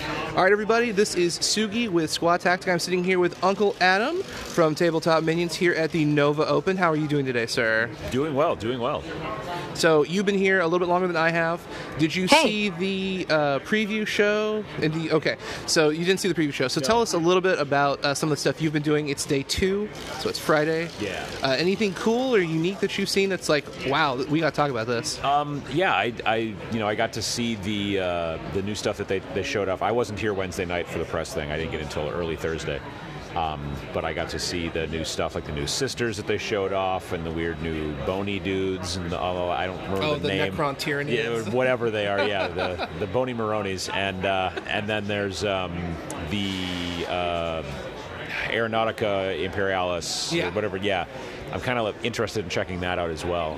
All right, everybody, this is Sugi with Squad Tactic. I'm sitting here with Uncle Adam from Tabletop Minions here at the Nova Open. How are you doing today, sir? Doing well, doing well. So you've been here a little bit longer than I have. Did you see the preview show? Okay, so you didn't see the preview show. So tell us a little bit about some of the stuff you've been doing. It's day 2, so it's Friday. Yeah. Anything cool or unique that you've seen that's like, wow, we got to talk about this? Yeah, I got to see the new stuff that they showed off. I wasn't here Wednesday night for the press thing. I didn't get until early Thursday. But I got to see the new stuff, like the new sisters that they showed off, and the weird new bony dudes, and I don't remember the name. Necron Tyrannies. Yeah, whatever they are. Yeah, the bony Maronis, and then there's the Aeronautica Imperialis, or whatever. Yeah, I'm kind of interested in checking that out as well.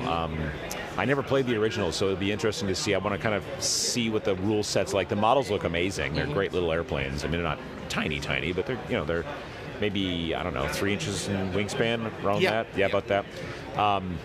I never played the original, so it'll be interesting to see. I want to kind of see what the rule set's like. The models look amazing. They're great little airplanes. I mean, they're not tiny, but they're maybe, I don't know, 3 inches in wingspan, around that? Yeah, about that. I'm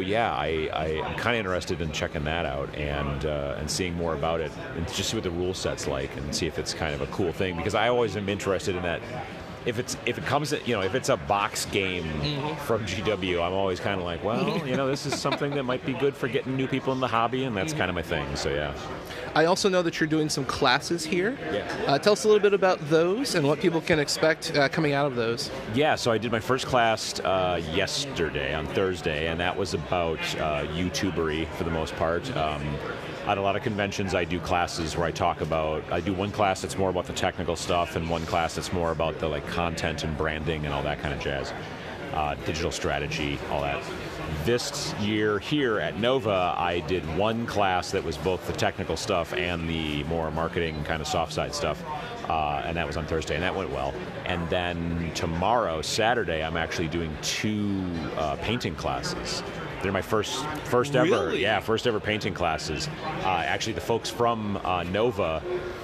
kind of interested in checking that out and seeing more about it and just see what the rule set's like and see if it's kind of a cool thing, because I always am interested in that. If it's a box game from GW, I'm always kind of like, well, this is something that might be good for getting new people in the hobby, and that's kind of my thing. So yeah. I also know that you're doing some classes here. Yeah. Tell us a little bit about those and what people can expect coming out of those. Yeah, so I did my first class yesterday, on Thursday, and that was about YouTubery for the most part. At a lot of conventions, I do classes where I do one class that's more about the technical stuff, and one class that's more about the content and branding and all that kind of jazz, digital strategy, all that. This year here at Nova, I did one class that was both the technical stuff and the more marketing kind of soft side stuff, and that was on Thursday, and that went well. And then tomorrow, Saturday, I'm actually doing 2 painting classes. They're my first ever, Really? first ever painting classes. Actually, the folks from Nova,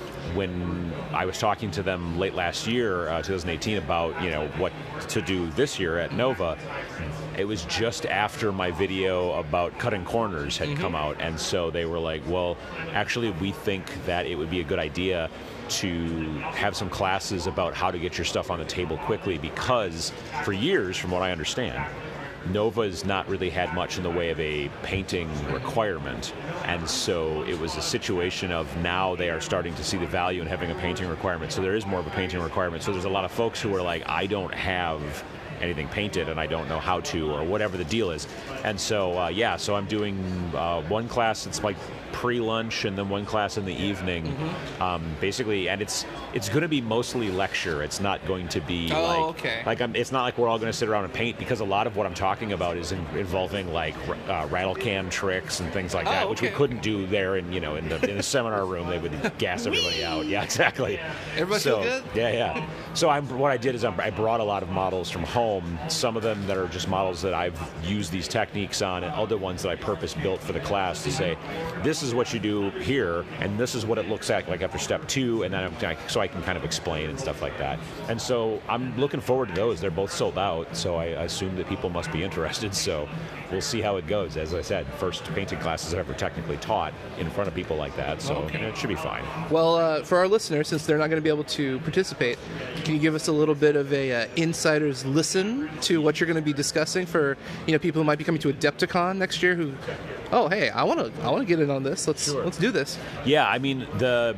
when I was talking to them late last year, 2018, about what to do this year at Nova, it was just after my video about cutting corners had come out, and so they were like, well, actually, we think that it would be a good idea to have some classes about how to get your stuff on the table quickly, because for years, from what I understand, Nova's not really had much in the way of a painting requirement, and so it was a situation of now they are starting to see the value in having a painting requirement, so there is more of a painting requirement. So there's a lot of folks who are like, I don't have anything painted and I don't know how to, or whatever the deal is. And so so I'm doing one class that's like pre-lunch, and then one class in the evening, basically, and it's going to be mostly lecture. It's not going to be it's not like we're all going to sit around and paint, because a lot of what I'm talking about is involving rattle can tricks and things like that, which we couldn't do there in the seminar room. They would gas everybody out. Yeah, exactly. Everybody feel good? Yeah. So what I did is I brought a lot of models from home, some of them that are just models that I've used these techniques on, and other ones that I purpose built for the class to say, this is what you do here, and this is what it looks like after step 2, and then so I can kind of explain and stuff like that. And so I'm looking forward to those. They're both sold out, so I assume that people must be interested, so we'll see how it goes. As I said, first painting classes I've ever technically taught in front of people like that, so it should be fine. Well, for our listeners, since they're not going to be able to participate, can you give us a little bit of a insider's listen to what you're going to be discussing for people who might be coming to Adepticon next year who, oh, hey, I want to get in on this. Let's do this. Yeah, I mean, the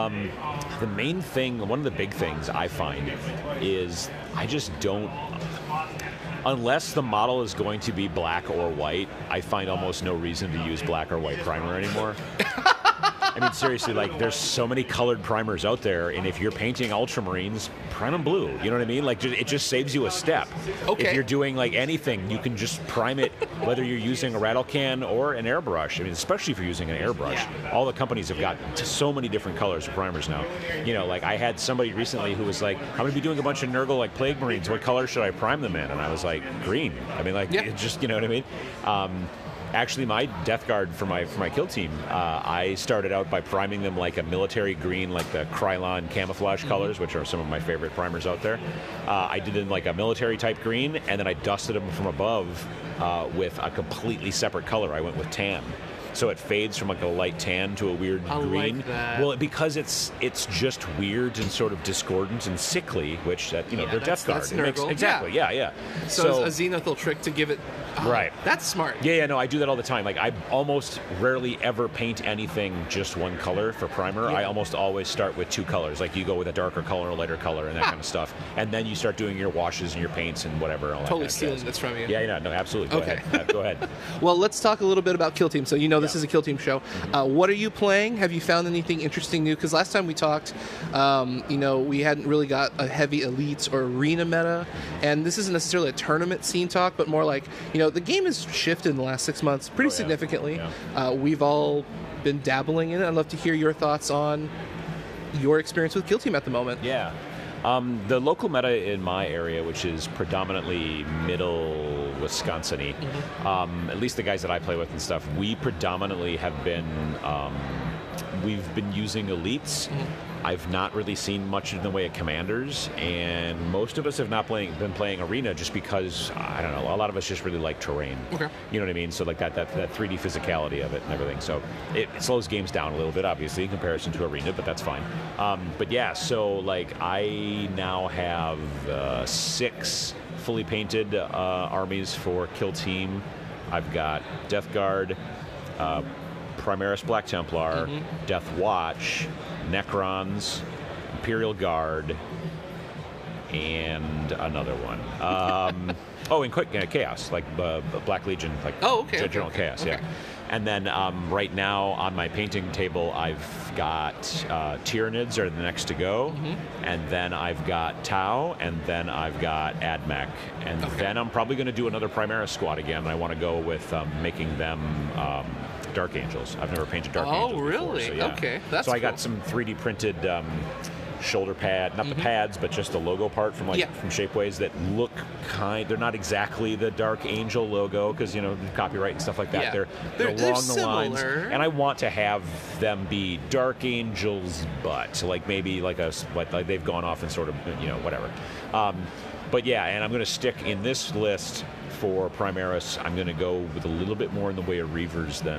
main thing, one of the big things I find is I just don't, unless the model is going to be black or white, I find almost no reason to use black or white primer anymore. I mean, seriously, there's so many colored primers out there, and if you're painting ultramarines, prime them blue. You know what I mean? It just saves you a step. Okay. If you're doing anything, you can just prime it, whether you're using a rattle can or an airbrush. I mean, especially if you're using an airbrush. Yeah. All the companies have got so many different colors of primers now. I had somebody recently who was like, I'm going to be doing a bunch of Nurgle Plague Marines. What color should I prime them in? And I was like, green. I mean, just, you know what I mean? Actually, my Death Guard for my kill team, I started out by priming them like a military green, like the Krylon camouflage colors, which are some of my favorite primers out there. I did them like a military type green, and then I dusted them from above with a completely separate color. I went with tan. so it fades from like a light tan to a weird green. Like that. Well, because it's just weird and sort of discordant and sickly, which they're Death Guard. That's It makes, Nurgle. exactly, yeah. So it's a Zenithal trick to give it. Right. That's smart. Yeah, no, I do that all the time. Like, I almost rarely ever paint anything just one color for primer. Yeah. I almost always start with two colors. Like, you go with a darker color, a lighter color, and that kind of stuff. And then you start doing your washes and your paints and whatever. All Totally that kind stealing of jazz. this from you. Yeah, no, absolutely. Go Okay. ahead. Go ahead. Well, let's talk a little bit about Kill Team. So this is a Kill Team show. What are you playing? Have you found anything interesting new? Because last time we talked, we hadn't really got a heavy elites or arena meta, and this isn't necessarily a tournament scene talk, but more like the game has shifted in the last 6 months pretty significantly. Yeah. We've all been dabbling in it. I'd love to hear your thoughts on your experience with Kill Team at the moment. Yeah. The local meta in my area, which is predominantly middle Wisconsin-y, at least the guys that I play with and stuff, we predominantly have been, we've been using elites. I've not really seen much in the way of commanders, and most of us have not been playing arena just because, I don't know, a lot of us just really like terrain. Okay. You know what I mean? So like that 3D physicality of it and everything. So it slows games down a little bit, obviously, in comparison to arena, but that's fine. But yeah, so like I now have 6 fully painted armies for Kill Team. I've got Death Guard, Primaris Black Templar, Death Watch, Necrons, Imperial Guard, and another one. And quick Chaos, like Black Legion, like General Chaos, okay. yeah. And then right now on my painting table, I've got Tyranids are the next to go, and then I've got Tau, and then I've got Admech, and then I'm probably going to do another Primaris squad again. And I want to go with making them Dark Angels. I've never painted Dark Angels before. Really? So, yeah. Okay, that's so I got cool. some 3D printed shoulder pad, not the pads, but just the logo part from Shapeways that look they're not exactly the Dark Angel logo because copyright and stuff like that. Yeah. They're along the lines, similar. and I want to have them be Dark Angels, but like maybe like they've gone off and sort of whatever. But yeah, and I'm going to stick in this list for Primaris. I'm going to go with a little bit more in the way of Reavers than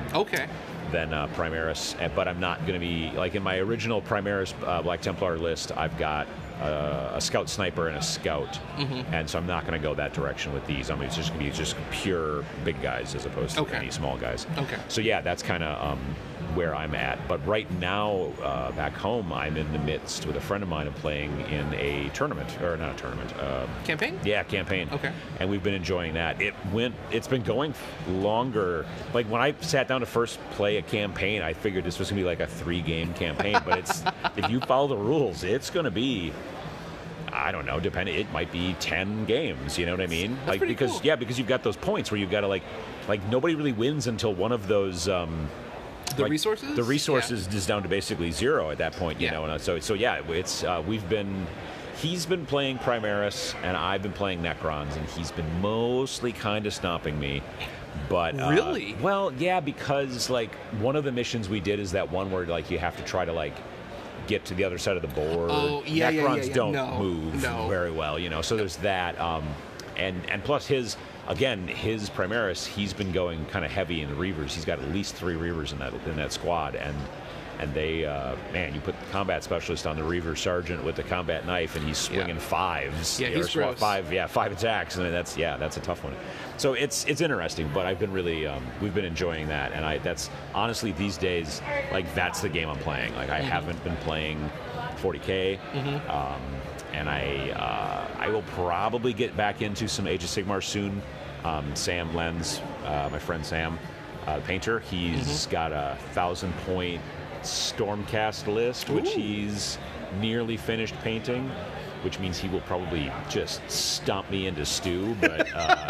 Primaris, but I'm not going to be like in my original Primaris Black Templar list. I've got a Scout Sniper and a Scout, and so I'm not going to go that direction with these. I mean, it's just going to be just pure big guys as opposed to any small guys. Okay. So yeah, that's kind of where I'm at. But right now, back home, I'm in the midst with a friend of mine of playing in a tournament, or not a tournament. Campaign? Yeah, campaign. Okay. And we've been enjoying that. It's been going longer. Like when I sat down to first play a campaign, I figured this was going to be like a 3-game campaign. But if you follow the rules, it's going to be, I don't know, it might be 10 games, you know what I mean? That's like pretty because cool. Yeah, because you've got those points where you've got to like nobody really wins until one of those the resources? The resources is down to basically 0 at that point, you know. And so yeah, it's he's been playing Primaris and I've been playing Necrons, and he's been mostly kind of stomping me. But really? Well, yeah, because like one of the missions we did is that one where like you have to try to like get to the other side of the board. Oh, yeah, Necrons don't move No. very well, so there's that. And plus his Primaris, he's been going kind of heavy in the Reavers. He's got at least 3 Reavers in that squad, and they you put the combat specialist on the Reaver Sergeant with the combat knife, and he's swinging 5s. Yeah, he's gross. 5 attacks, and that's a tough one. So it's interesting, but I've been really we've been enjoying that, and that's honestly these days like that's the game I'm playing. Like I haven't been playing 40K. And I will probably get back into some Age of Sigmar soon. Sam Lenz, my friend Sam, painter, he's got a 1,000-point Stormcast list, which he's nearly finished painting, which means he will probably just stomp me into stew. But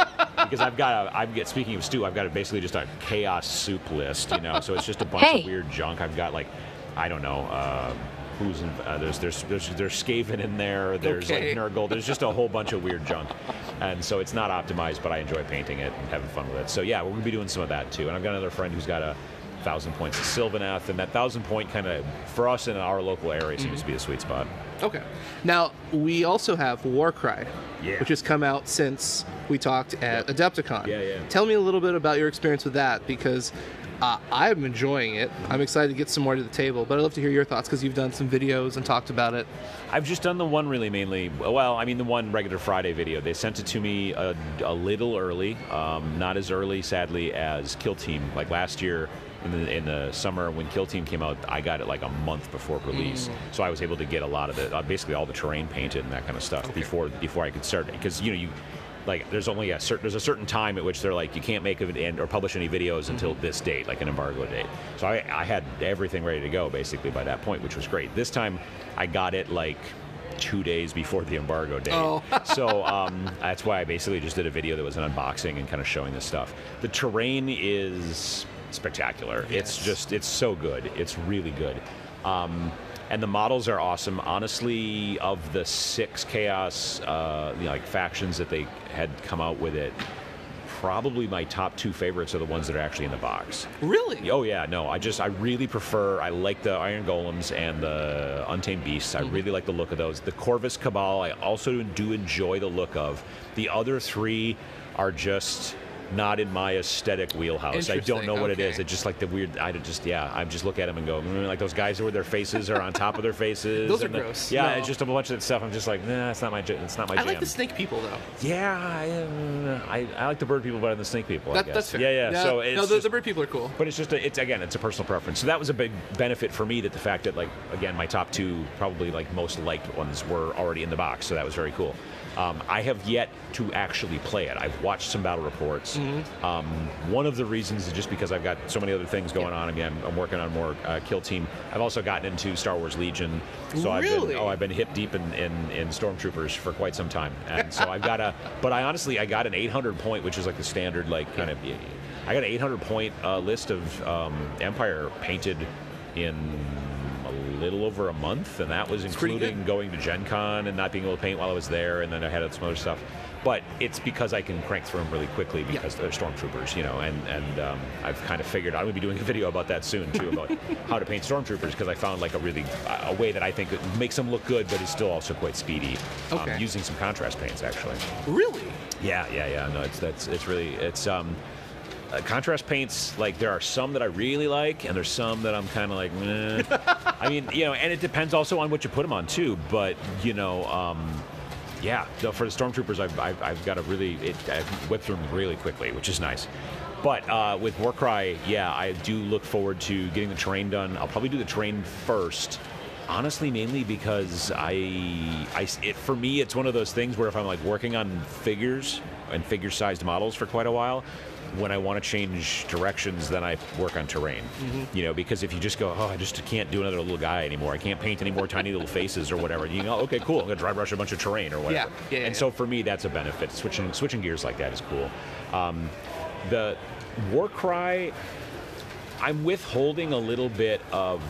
because speaking of stew, I've got basically just a chaos soup list, so it's just a bunch of weird junk. I've got like, I don't know. There's Skaven in there. There's like Nurgle. There's just a whole bunch of weird junk, and so it's not optimized. But I enjoy painting it and having fun with it. So yeah, we're gonna be doing some of that too. And I've got another friend who's got 1,000 points of Sylvaneth, and that 1,000-point kind of for us in our local area seems to be a sweet spot. Okay. Now we also have Warcry, which has come out since we talked at Adepticon. Yeah. Tell me a little bit about your experience with that, because I'm enjoying it. I'm excited to get some more to the table, but I'd love to hear your thoughts because you've done some videos and talked about it. I've just done the one really mainly. Well, I mean the one regular Friday video. They sent it to me a little early, not as early, sadly, as Kill Team. Like last year in the summer when Kill Team came out, I got it like a month before release, so I was able to get a lot of it, basically all the terrain painted and that kind of stuff before I could start. Because you like there's only a certain time at which they're like you can't make or publish any videos until this date, like an embargo date. So I had everything ready to go basically by that point, which was great. This time I got it like 2 days before the embargo date. Oh. So that's why I basically just did a video that was an unboxing and kind of showing this stuff. The terrain is spectacular. Yes. It's so good. It's really good. And the models are awesome. Honestly, of the 6 Chaos like factions that they had come out with it, probably my top 2 favorites are the ones that are actually in the box. Really? Oh yeah, no, I really prefer, I like the Iron Golems and the Untamed Beasts. I really like the look of those. The Corvus Cabal I also do enjoy the look of. The other 3 are just not in my aesthetic wheelhouse. I don't know what it is. It's just like the weird. I just look at them and go, like those guys where their faces are on top of their faces. Those are gross. Yeah, No. It's just a bunch of that stuff. I'm just like, nah, it's not my jam. I like the snake people though. Yeah, I like the bird people better than the snake people. I guess. That's fair. Yeah. So it's the bird people are cool. but it's just it's a personal preference. So that was a big benefit for me, that the fact that, like, again, my top 2 probably like most liked ones were already in the box. So that was very cool. I have yet to actually play it. I've watched some battle reports. One of the reasons is just because I've got so many other things going on. I mean, I'm working on more Kill Team. I've also gotten into Star Wars Legion. So Really? I've been hip deep in Stormtroopers for quite some time. And so I've got but I got an 800 point, which is like the standard, like kind of, I got an 800 point list of Empire painted in a little over a month, and that was including going to Gen Con and not being able to paint while I was there, and then I had some other stuff. But it's because I can crank through them really quickly because they're Stormtroopers, and I've kind of figured I'm going to be doing a video about that soon, too, about how to paint Stormtroopers, because I found like a way that I think it makes them look good, but is still also quite speedy, using some contrast paints, actually. Really? Yeah. No, it's contrast paints, like there are some that I really like, and there's some that I'm kind of like, meh. I mean, and it depends also on what you put them on too. But yeah, so for the Stormtroopers, I've got I've whipped through them really quickly, which is nice. But with Warcry, yeah, I do look forward to getting the terrain done. I'll probably do the terrain first. Honestly, mainly because for me, it's one of those things where if I'm like working on figures and figure-sized models for quite a while, when I want to change directions, then I work on terrain. Because if you just go, I just can't do another little guy anymore. I can't paint any more tiny little faces or whatever. Okay, cool. I'm going to dry brush a bunch of terrain or whatever. Yeah. So for me, that's a benefit. Switching gears like that is cool. The Warcry, I'm withholding a little bit of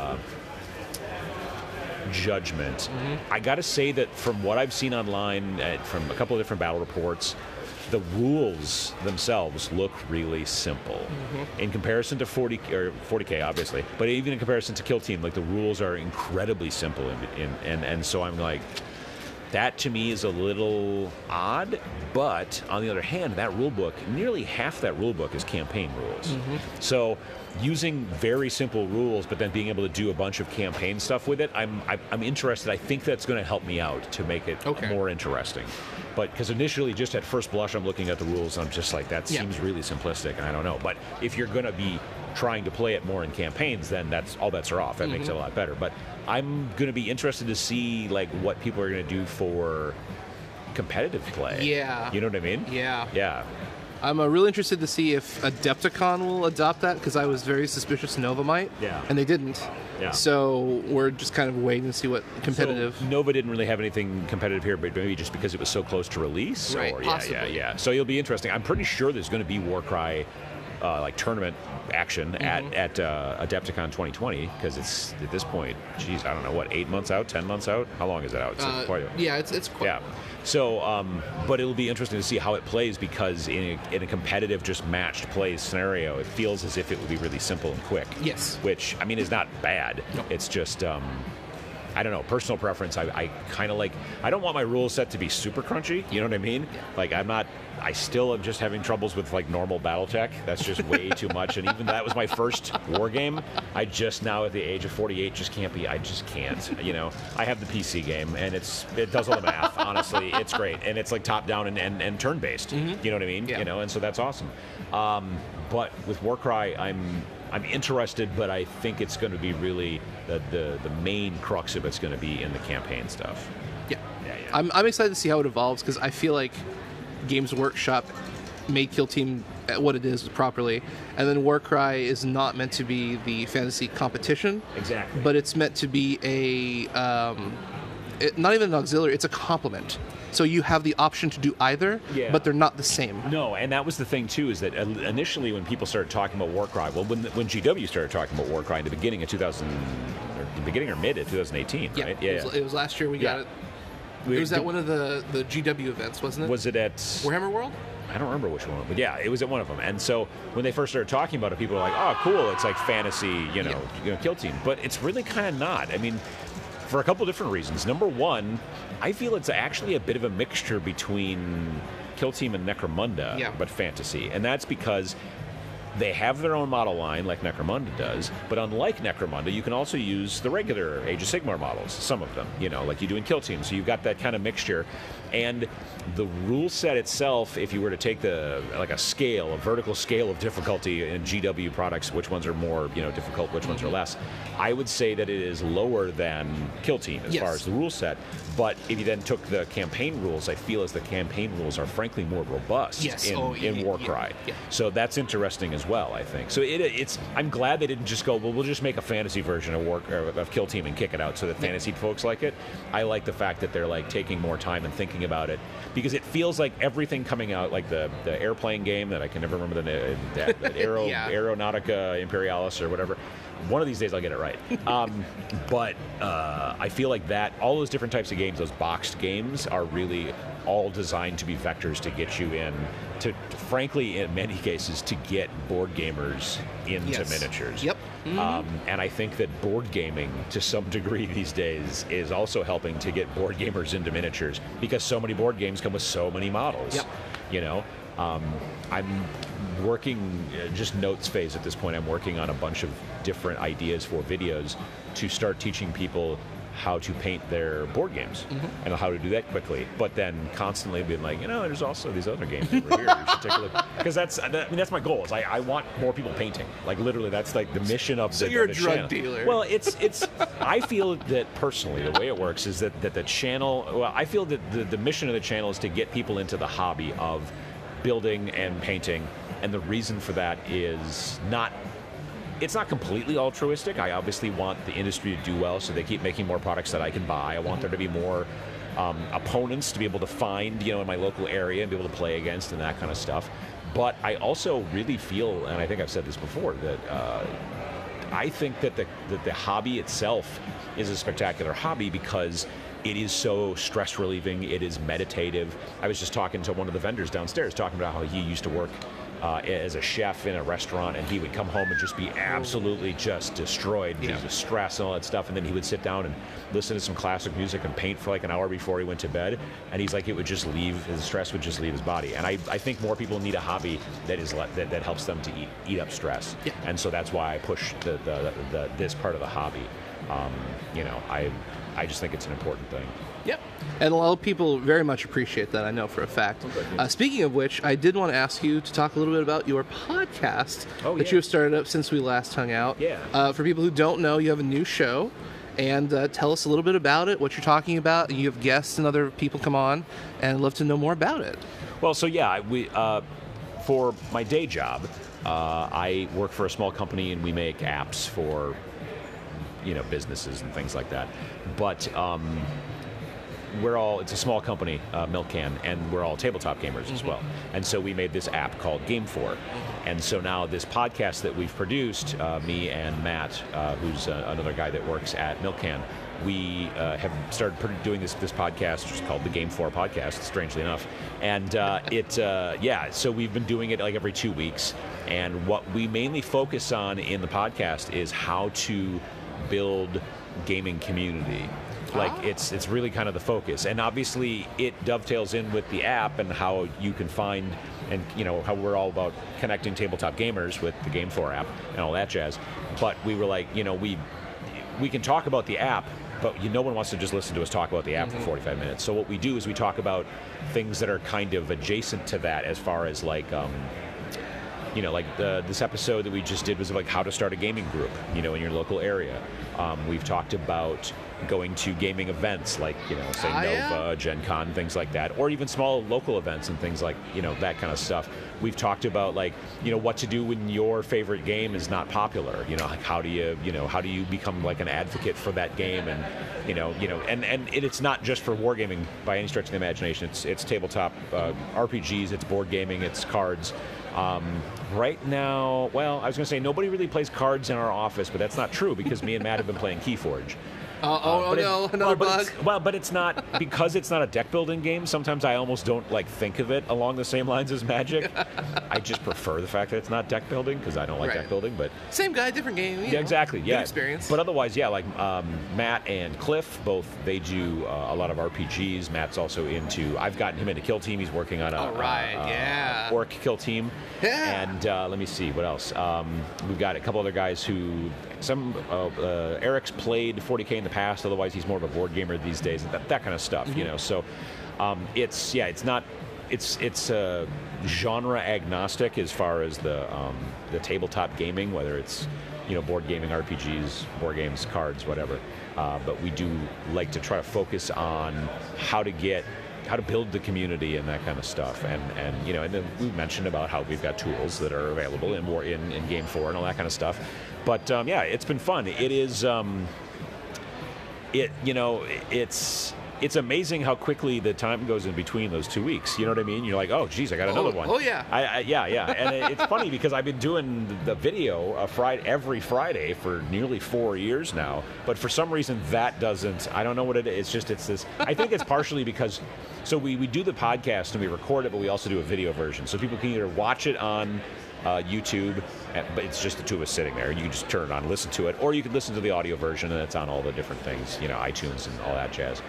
judgment. I got to say that from what I've seen online, from a couple of different battle reports, the rules themselves look really simple in comparison to 40K, obviously, but even in comparison to Kill Team, like the rules are incredibly simple, and so I'm like, that to me is a little odd. But on the other hand, that rule book, nearly half that rule book is campaign rules. So using very simple rules, but then being able to do a bunch of campaign stuff with it, I'm interested. I think that's going to help me out to make it more interesting. But because initially, just at first blush, I'm looking at the rules, and I'm just like, that seems really simplistic, and I don't know. But if you're going to be trying to play it more in campaigns, then that's all bets are off. That makes it a lot better. But I'm going to be interested to see like what people are going to do for competitive play. Yeah. You know what I mean? Yeah. I'm really interested to see if Adepticon will adopt that, because I was very suspicious Nova might. Yeah. And they didn't. Yeah. So we're just kind of waiting to see what competitive. So Nova didn't really have anything competitive here, but maybe just because it was so close to release. Right, Or, possibly. Yeah. So it'll be interesting. I'm pretty sure there's going to be Warcry like tournament action at Adepticon 2020, because it's at this point, geez, I don't know, what, 8 months out, 10 months out? How long is it out? It's It's quite. Yeah. So, but it'll be interesting to see how it plays, because in a competitive, just matched play scenario, it feels as if it would be really simple and quick. Yes. Which, I mean, is not bad. No. It's just, I don't know, personal preference. I kind of like. I don't want my rule set to be super crunchy. You know what I mean? Yeah. Like I'm not. I still am just having troubles with like normal BattleTech. That's just way too much. And even that was my first war game. I just now at the age of 48 just can't be. I just can't. You know, I have the PC game and it does all the math. Honestly, it's great and it's like top down and turn based. Mm-hmm. You know what I mean? Yeah. You know, and so that's awesome. But with Warcry, I'm interested, but I think it's going to be really the main crux of it's going to be in the campaign stuff. Yeah. Yeah. I'm excited to see how it evolves because I feel like Games Workshop made Kill Team what it is properly, and then Warcry is not meant to be the fantasy competition. Exactly. But it's meant to be not even an auxiliary, it's a complement. So you have the option to do either, Yeah. but they're not the same. No, and that was the thing too, is that initially when people started talking about Warcry, well, when GW started talking about Warcry in the beginning of 2000, or the beginning or mid of 2018, Yeah, right? it was last year we got Yeah. it. It was at one of the GW events, wasn't it? Was it at Warhammer World? I don't remember which one, but yeah, it was at one of them. And so when they first started talking about it, people were like, "Oh, cool! It's like fantasy, you know, Kill Team." But it's really kind of not. I mean, for a couple different reasons. Number one, I feel it's actually a bit of a mixture between Kill Team and Necromunda, but fantasy, and that's because they have their own model line like Necromunda does, but unlike Necromunda, you can also use the regular Age of Sigmar models, some of them, you know, like you do in Kill Team. So you've got that kind of mixture. And the rule set itself, if you were to take a vertical scale of difficulty in GW products, which ones are more, you know, difficult, which ones are less, I would say that it is lower than Kill Team as far as the rule set. But if you then took the campaign rules, I feel as the campaign rules are frankly more robust in Warcry. Yeah. So that's interesting as well, I think. So it's. I'm glad they didn't just go, well, we'll just make a fantasy version of Kill Team and kick it out so that fantasy folks like it. I like the fact that they're like taking more time and thinking about it, because it feels like everything coming out, like the airplane game that I can never remember the Aeronautica Imperialis or whatever. One of these days I'll get it right. But I feel like that all those different types of games, those boxed games, are really all designed to be vectors to get you in, to frankly, in many cases, to get board gamers into miniatures. Yep. Mm-hmm. And I think that board gaming, to some degree these days, is also helping to get board gamers into miniatures, because so many board games come with so many models. Yep. You know, I'm working, just notes phase at this point, I'm working on a bunch of different ideas for videos to start teaching people how to paint their board games and how to do that quickly, but then constantly being like, you know, there's also these other games over here. You should take a look, because that's my goal. Is I want more people painting. Like literally, that's like the mission of the. So you're the a drug channel. dealer. Well, it's. I feel that personally, the way it works is that the channel. Well, I feel that the mission of the channel is to get people into the hobby of building and painting, and the reason for that is not. It's not completely altruistic. I obviously want the industry to do well, so they keep making more products that I can buy. I want there to be more opponents to be able to find, you know, in my local area and be able to play against and that kind of stuff. But I also really feel, and I think I've said this before, that I think that the hobby itself is a spectacular hobby because it is so stress relieving. It is meditative. I was just talking to one of the vendors downstairs, talking about how he used to work as a chef in a restaurant, and he would come home and just be absolutely just destroyed due to stress and all that stuff, and then he would sit down and listen to some classic music and paint for like an hour before he went to bed, and he's like, it would just leave, his stress would just leave his body. And I think more people need a hobby that is that helps them to eat up stress, and so that's why I push this part of the hobby. You know, I just think it's an important thing. Yep. And a lot of people very much appreciate that, I know for a fact. Speaking of which, I did want to ask you to talk a little bit about your podcast that you have started up since we last hung out. Yeah. For people who don't know, you have a new show. And tell us a little bit about it, what you're talking about. You have guests and other people come on, and I'd love to know more about it. Well, so yeah, we for my day job, I work for a small company, and we make apps for, you know, businesses and things like that. But it's a small company, Milk Can, and we're all tabletop gamers as well. And so we made this app called Game4. And so now this podcast that we've produced, me and Matt, who's another guy that works at Milk Can, we have started doing this podcast, which is called the Game4 Podcast, strangely enough. And so we've been doing it like every 2 weeks. And what we mainly focus on in the podcast is how to build gaming community. Like it's really kind of the focus, and obviously it dovetails in with the app and how you can find, and how we're all about connecting tabletop gamers with the Game 4 app and all that jazz. But we were like, we can talk about the app, but no one wants to just listen to us talk about the app for 45 minutes. So what we do is we talk about things that are kind of adjacent to that, as far as like this episode that we just did was like how to start a gaming group, in your local area. We've talked about going to gaming events like, say Nova, Gen Con, things like that, or even small local events and things like, that kind of stuff. We've talked about like, what to do when your favorite game is not popular. Like how do you become like an advocate for that game, and and it's not just for wargaming by any stretch of the imagination. It's tabletop RPGs, it's board gaming, it's cards. Right now, well, I was going to say nobody really plays cards in our office, but that's not true because me and Matt have been playing Keyforge. Another bug. But it's not, because it's not a deck building game. Sometimes I almost don't like think of it along the same lines as Magic. I just prefer the fact that it's not deck building because I don't like deck building. But same guy, different game. Yeah, exactly. Yeah, good experience. But otherwise, yeah, like Matt and Cliff, both they do a lot of RPGs. Matt's also into. I've gotten him into Kill Team. He's working on a orc Kill Team. Yeah. And let me see what else. We've got a couple other guys who. Eric's played 40K in the past. Otherwise, he's more of a board gamer these days. That kind of stuff, So, it's genre agnostic as far as the tabletop gaming, whether it's board gaming, RPGs, board games, cards, whatever. But we do like to try to focus on how to build the community and that kind of stuff, and then we mentioned about how we've got tools that are available in Game 4 and all that kind of stuff. But it's been fun. It is, it's amazing how quickly the time goes in between those 2 weeks. You know what I mean? You're like, oh, geez, I got another one. Oh, yeah. Yeah. And it's funny because I've been doing the video every Friday for nearly 4 years now. But for some reason, that doesn't, I don't know what it is. It's this, I think it's partially because, so we do the podcast and we record it, but we also do a video version. So people can either watch it on YouTube, but it's just the two of us sitting there. You can just turn it on and listen to it, or you can listen to the audio version, and it's on all the different things, iTunes and all that jazz.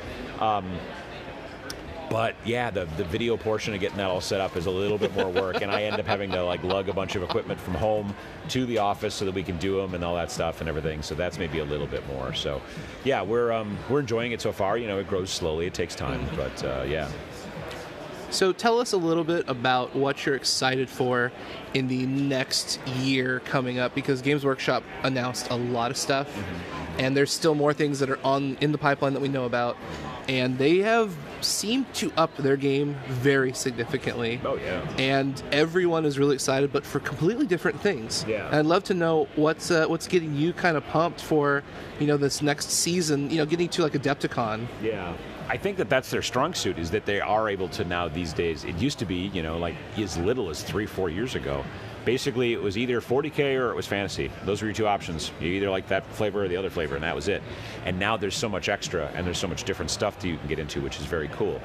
But yeah, the video portion of getting that all set up is a little bit more work, and I end up having to like lug a bunch of equipment from home to the office so that we can do them and all that stuff and everything. So that's maybe a little bit more. So yeah, we're enjoying it so far. It grows slowly. It takes time, but yeah. So tell us a little bit about what you're excited for in the next year coming up, because Games Workshop announced a lot of stuff, and there's still more things that are in the pipeline that we know about, and they have seemed to up their game very significantly. Oh, yeah. And everyone is really excited, but for completely different things. Yeah. And I'd love to know what's getting you kind of pumped for, this next season, getting to like Adepticon. Yeah. I think that's their strong suit, is that they are able to now these days. It used to be, like as little as 3-4 years ago. Basically, it was either 40K or it was fantasy. Those were your two options. You either like that flavor or the other flavor, and that was it. And now there's so much extra, and there's so much different stuff that you can get into, which is very cool.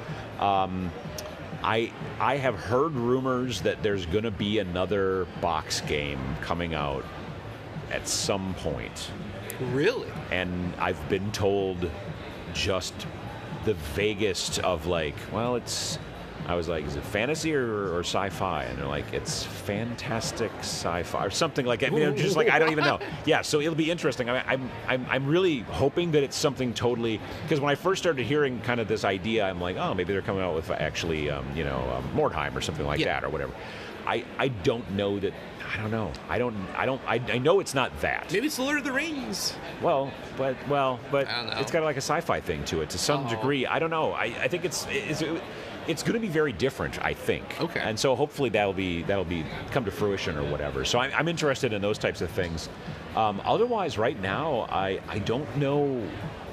I have heard rumors that there's going to be another box game coming out at some point. Really? And I've been told just the vaguest of like, well, I was like, is it fantasy or sci-fi? And they're like, it's fantastic sci-fi or something like that. I'm just like, I don't even know. Yeah, so it'll be interesting. I'm really hoping that it's something totally, because when I first started hearing kind of this idea, I'm like, oh, maybe they're coming out with actually, Mordheim or something like that or whatever. I don't know that. I don't know. I know it's not that. Maybe it's Lord of the Rings. But I don't know. It's got like a sci-fi thing to it to some degree. I don't know. I think it's going to be very different, I think. Okay. And so hopefully that'll be come to fruition or whatever. So I'm interested in those types of things. Otherwise, right now, I don't know.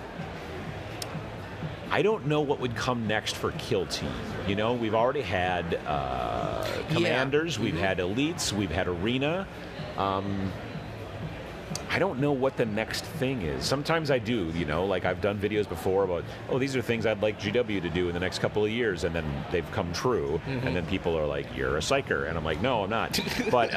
I don't know what would come next for Kill Team. We've already had Commanders, we've had Elites, we've had Arena. I don't know what the next thing is. Sometimes I do, like I've done videos before about, these are things I'd like GW to do in the next couple of years, and then they've come true, and then people are like, you're a psycher, and I'm like, no, I'm not. But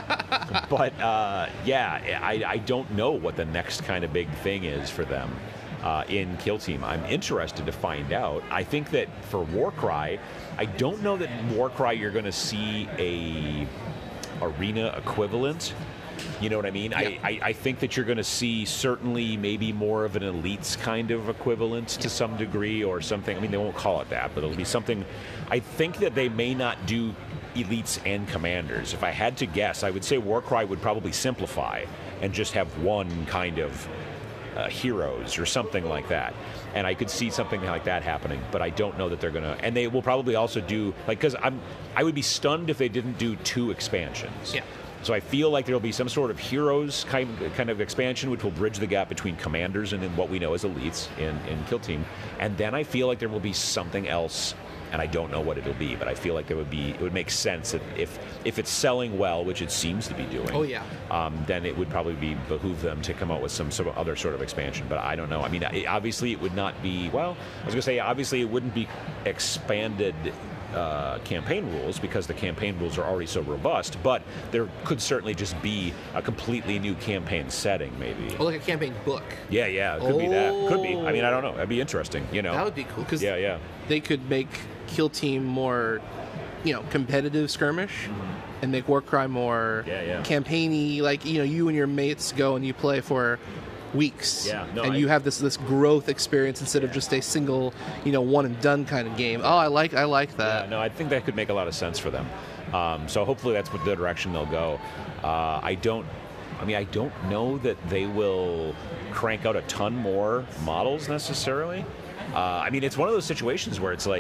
yeah, I don't know what the next kind of big thing is for them. in Kill Team. I'm interested to find out. I think that for Warcry, I don't know that Warcry you're going to see a arena equivalent. You know what I mean? Yeah. I think that you're going to see certainly maybe more of an Elites kind of equivalent to some degree or something. I mean, they won't call it that, but it'll be something. I think that they may not do Elites and Commanders. If I had to guess, I would say Warcry would probably simplify and just have one kind of heroes or something like that. And I could see something like that happening, but I don't know that they're going to. And they will probably also do, like, because I would be stunned if they didn't do 2 expansions. Yeah. So I feel like there will be some sort of heroes kind of expansion, which will bridge the gap between Commanders and then what we know as Elites in Kill Team. And then I feel like there will be something else, and I don't know what it'll be, but I feel like it would make sense that if it's selling well, which it seems to be doing. Oh, yeah. Then it would probably behoove them to come out with some sort of other sort of expansion. But I don't know. I mean, obviously it would not be. Well, I was going to say obviously it wouldn't be expanded campaign rules because the campaign rules are already so robust, but there could certainly just be a completely new campaign setting, maybe. Or like a campaign book. Yeah, it could be that. Could be. I mean, I don't know. That'd be interesting, you know. That would be cool, because yeah. they could make Kill Team more, competitive skirmish, and make Warcry more campaigny, like, you and your mates go and you play for weeks, you have this growth experience instead of just a single, one and done kind of game. Oh, I like that. Yeah, no, I think that could make a lot of sense for them. So hopefully that's the direction they'll go. I don't know that they will crank out a ton more models necessarily. It's one of those situations where it's like,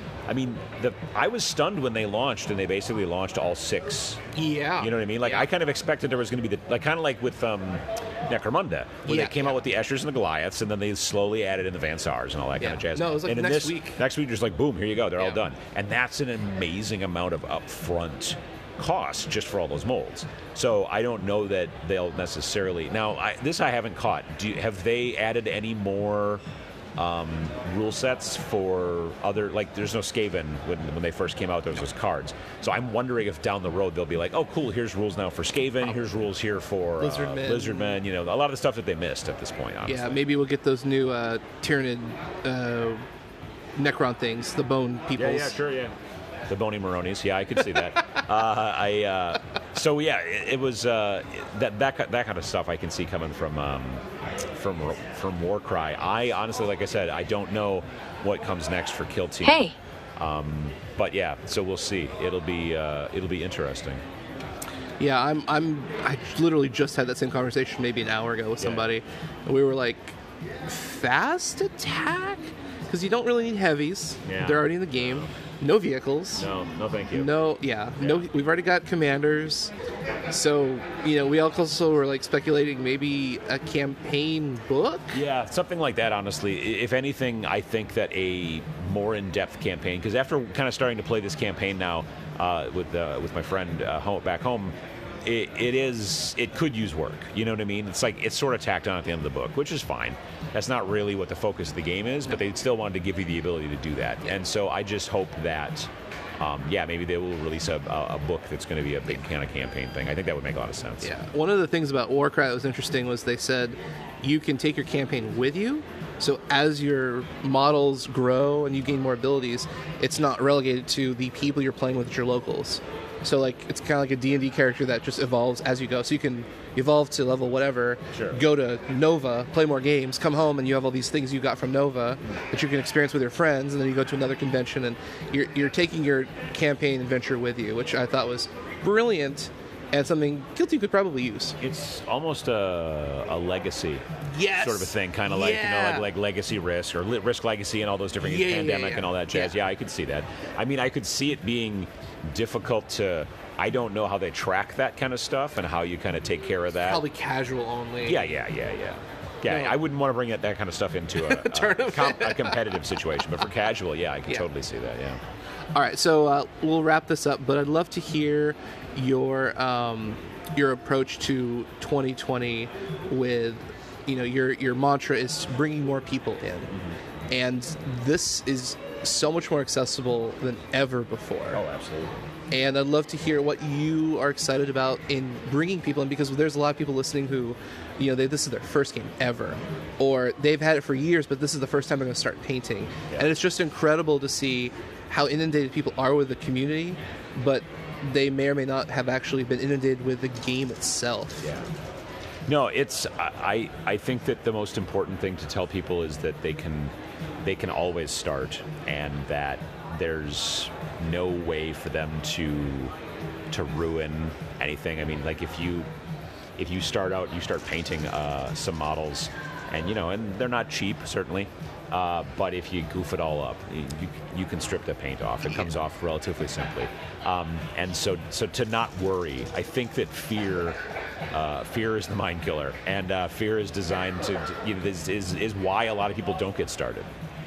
I was stunned when they launched, and they basically launched all 6. Yeah. You know what I mean? Like, I kind of expected there was going to be kind of like with Necromunda, when they came out with the Eschers and the Goliaths, and then they slowly added in the Vansars and all that kind of jazz. No, it was like next week. Next week, just like, boom, here you go, they're all done. And that's an amazing amount of upfront cost just for all those molds. So I don't know that they'll necessarily... Now, I haven't caught. Have they added any more... rule sets for other, like, there's no Skaven when they first came out, there was those cards. So I'm wondering if down the road they'll be like, oh cool, here's rules now for Skaven, here's rules here for Lizardmen, a lot of the stuff that they missed at this point, honestly. Yeah, maybe we'll get those new Tyranid Necron things, the bone peoples. Yeah, sure, yeah. The bony Maronis, yeah, I could see that. It was that kind of stuff I can see coming from Warcry. I honestly, like I said, I don't know what comes next for Kill Team. Hey. But yeah, so we'll see. It'll be interesting. Yeah, I literally just had that same conversation maybe an hour ago with somebody, and we were like, fast attack? Because you don't really need heavies. Yeah. They're already in the game. No vehicles. No, thank you. No, we've already got commanders. So, we also were like speculating maybe a campaign book? Yeah, something like that, honestly. If anything, I think that a more in-depth campaign, because after kind of starting to play this campaign now with my friend back home, it could use work. You know what I mean? It's like it's sort of tacked on at the end of the book, which is fine. That's not really what the focus of the game is, but they still wanted to give you the ability to do that. And so I just hope that, maybe they will release a book that's going to be a big kind of campaign thing. I think that would make a lot of sense. Yeah. One of the things about Warcry that was interesting was they said you can take your campaign with you. So as your models grow and you gain more abilities, it's not relegated to the people you're playing with at your locals. So, like, it's kind of like a D&D character that just evolves as you go. So you can evolve to level whatever, go to Nova, play more games, come home, and you have all these things you got from Nova that you can experience with your friends, and then you go to another convention, and you're taking your campaign adventure with you, which I thought was brilliant and something Kill Team could probably use. It's almost a legacy sort of a thing, kind of like Legacy Risk or Risk Legacy and all those different Pandemic and all that jazz. Yeah, I could see that. I mean, I could see it being difficult to... I don't know how they track that kind of stuff and how you kind of take care of that. Probably casual only. Yeah, I wouldn't want to bring that kind of stuff into a competitive situation, but for casual, I can totally see that, yeah. All right, so we'll wrap this up, but I'd love to hear your approach to 2020 with, your mantra is bringing more people in. Mm-hmm. And this is so much more accessible than ever before. Oh, absolutely. And I'd love to hear what you are excited about in bringing people in, because there's a lot of people listening who, this is their first game ever, or they've had it for years, but this is the first time they're going to start painting. Yeah. And it's just incredible to see how inundated people are with the community, but they may or may not have actually been inundated with the game itself. Yeah. No, I think that the most important thing to tell people is that they can always start, and that there's no way for them to ruin anything. I mean, like if you start out, you start painting some models, and and they're not cheap, certainly, but if you goof it all up, you can strip the paint off. It comes off relatively simply, and so to not worry. I think that fear is the mind killer, and fear is designed to is why a lot of people don't get started,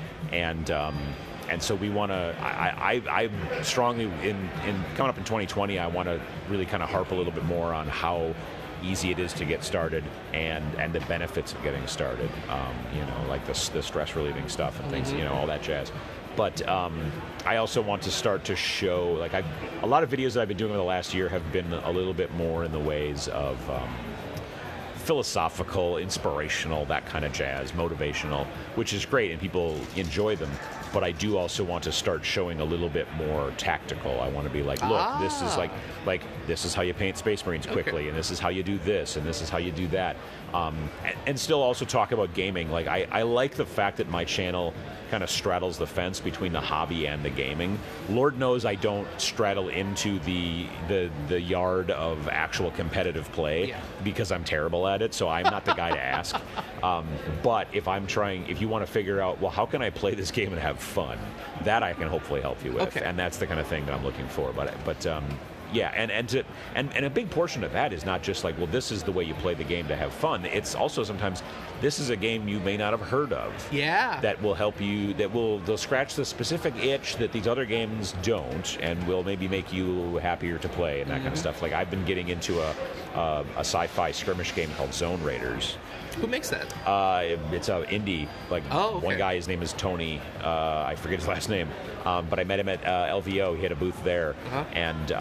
and so we want to. I strongly in coming up in 2020, I want to really kind of harp a little bit more on how easy it is to get started, and the benefits of getting started. Like the stress relieving stuff and things. All that jazz. But I also want to start to show, like a lot of videos that I've been doing over the last year have been a little bit more in the ways of philosophical, inspirational, that kind of jazz, motivational, which is great, and people enjoy them. But I do also want to start showing a little bit more tactical. I want to be like, look, this is like this is how you paint Space Marines quickly, and this is how you do this, and this is how you do that, and still also talk about gaming. Like I like the fact that my channel kind of straddles the fence between the hobby and the gaming. Lord knows I don't straddle into the yard of actual competitive play, because I'm terrible at it, so I'm not the guy to ask. But if you want to figure out, well, how can I play this game and have fun, that I can hopefully help you with, and that's the kind of thing that I'm looking for. But yeah, and a big portion of that is not just like, well, this is the way you play the game to have fun. It's also sometimes this is a game you may not have heard of. Yeah. That will help you. They'll scratch the specific itch that these other games don't, and will maybe make you happier to play and that kind of stuff. Like I've been getting into a sci-fi skirmish game called Zone Raiders. Who makes that? It's an indie. One guy, his name is Tony. I forget his last name, but I met him at LVO. He had a booth there, and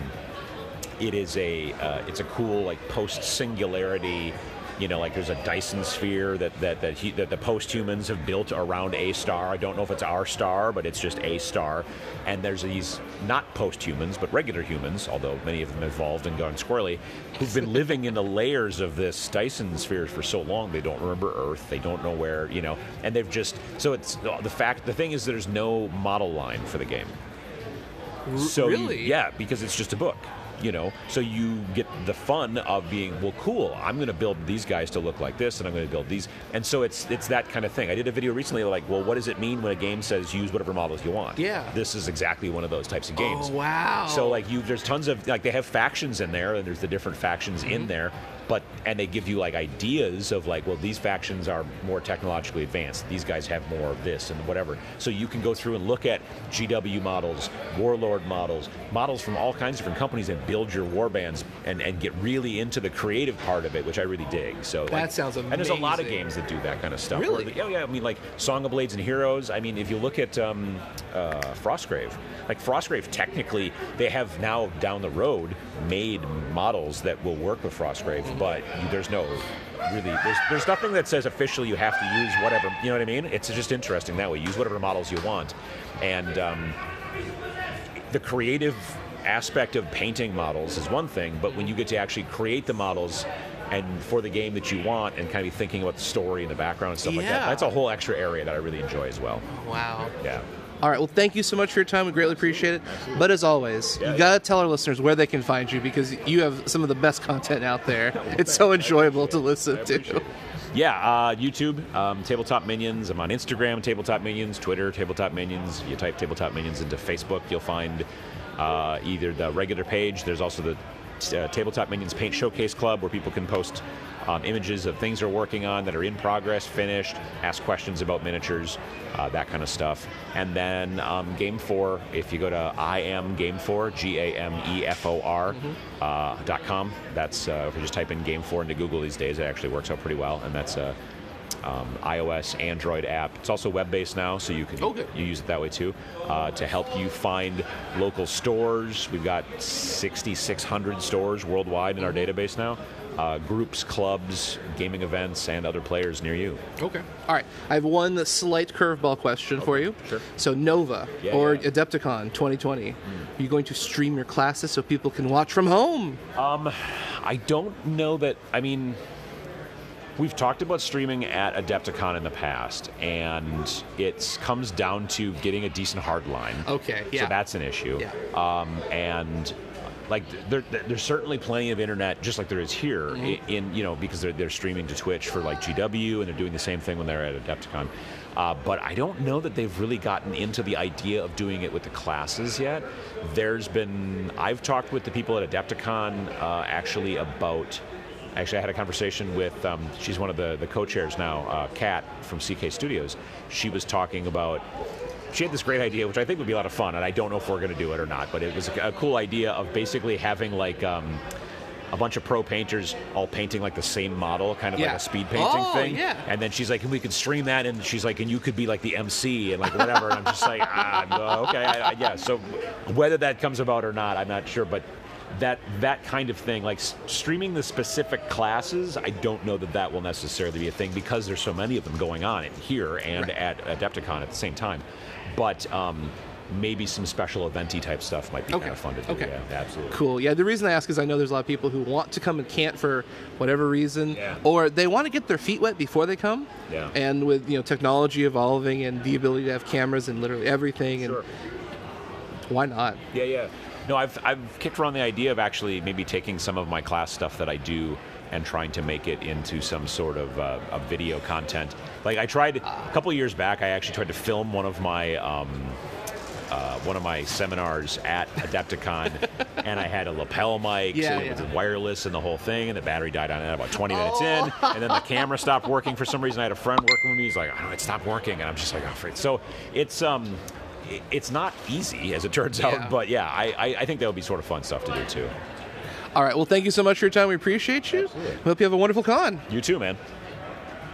it's a cool post singularity. There's a Dyson sphere that the post-humans have built around a star. I don't know if it's our star, but it's just a star. And there's these not post-humans, but regular humans, although many of them evolved and gone squirrely, who've been living in the layers of this Dyson sphere for so long they don't remember Earth. They don't know where, and they've just. So it's the thing is there's no model line for the game. So really? Because it's just a book. So you get the fun of being, well, cool, I'm going to build these guys to look like this, and I'm going to build these. And so it's that kind of thing. I did a video recently well, what does it mean when a game says use whatever models you want? Yeah. This is exactly one of those types of games. Oh, wow. So there's tons of, they have factions in there, and there's the different factions in there. And they give you ideas of well, these factions are more technologically advanced. These guys have more of this and whatever. So you can go through and look at GW models, Warlord models from all kinds of different companies, and build your war bands and get really into the creative part of it, which I really dig. So that sounds amazing. And there's a lot of games that do that kind of stuff. Really? I mean, Song of Blades and Heroes. I mean, if you look at Frostgrave, Frostgrave, technically they have now down the road made models that will work with Frostgrave. But there's nothing that says officially you have to use whatever, you know what I mean? It's just interesting that way. Use whatever models you want. And the creative aspect of painting models is one thing, but when you get to actually create the models and for the game that you want, and kind of be thinking about the story and the background and stuff like that, that's a whole extra area that I really enjoy as well. Wow. Yeah. All right, well, thank you so much for your time. We greatly appreciate it. But as always, you got to tell our listeners where they can find you, because you have some of the best content out there. It's so enjoyable to listen to. Yeah, YouTube, Tabletop Minions. I'm on Instagram, Tabletop Minions, Twitter, Tabletop Minions. You type Tabletop Minions into Facebook, you'll find either the regular page. There's also the Tabletop Minions Paint Showcase Club, where people can post images of things they're working on that are in progress, finished, ask questions about miniatures, that kind of stuff. And then Game4, if you go to IamGamefor, GAMEFOR.com, that's if you just type in Game4 into Google these days, it actually works out pretty well. And that's iOS, Android app. It's also web-based now, so you can you use it that way too, to help you find local stores. We've got 6,600 stores worldwide in our database now. Groups, clubs, gaming events, and other players near you. Okay. All right. I have one slight curveball question for you. Sure. So Nova Adepticon 2020, are you going to stream your classes so people can watch from home? I don't know that. I mean, we've talked about streaming at Adepticon in the past, and it comes down to getting a decent hard line. Okay. Yeah. So that's an issue. Yeah. And like there's certainly plenty of internet, just like there is here, in because they're streaming to Twitch for like GW, and they're doing the same thing when they're at Adepticon. But I don't know that they've really gotten into the idea of doing it with the classes yet. I've talked with the people at Adepticon actually about. Actually, I had a conversation with, she's one of the co-chairs now, Kat from CK Studios. She was talking about, she had this great idea, which I think would be a lot of fun, and I don't know if we're going to do it or not, but it was a cool idea of basically having like a bunch of pro painters all painting like the same model, kind of like a speed painting thing. Yeah. And then she's like, and we could stream that, and she's like, and you could be like the MC and like whatever. And I'm just like, okay, yeah. So whether that comes about or not, I'm not sure, but that kind of thing, like streaming the specific classes, I don't know that will necessarily be a thing because there's so many of them going on here and at Adepticon at the same time. But maybe some special eventy type stuff might be kind of fun to do. Okay. Yeah, absolutely. Cool. Yeah, the reason I ask is I know there's a lot of people who want to come and can't for whatever reason, or they want to get their feet wet before they come. Yeah. And with technology evolving and the ability to have cameras and literally everything, and why not? Yeah. No, I've kicked around the idea of actually maybe taking some of my class stuff that I do and trying to make it into some sort of a video content. Like I tried a couple of years back, I actually tried to film one of my seminars at Adepticon, and I had a lapel mic, so it was wireless and the whole thing, and the battery died on it about 20 minutes in, and then the camera stopped working for some reason. I had a friend working with me. He's like, "Oh, it stopped working," and I'm just like, "Oh, freak." So it's not easy, as it turns out, but I think that would be sort of fun stuff to do too. All right, well, thank you so much for your time. We appreciate you. Absolutely. We hope you have a wonderful con. You too, man.